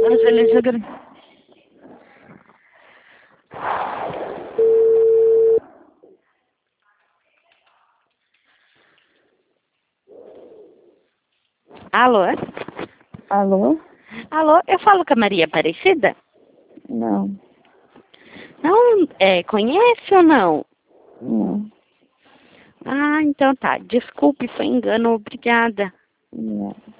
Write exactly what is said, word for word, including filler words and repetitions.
Mas ele joga... Alô? Alô? Alô, eu falo com a Maria Aparecida? Não. Não, é, conhece ou não? Não. Ah, então tá. Desculpe, foi engano. Obrigada. Não.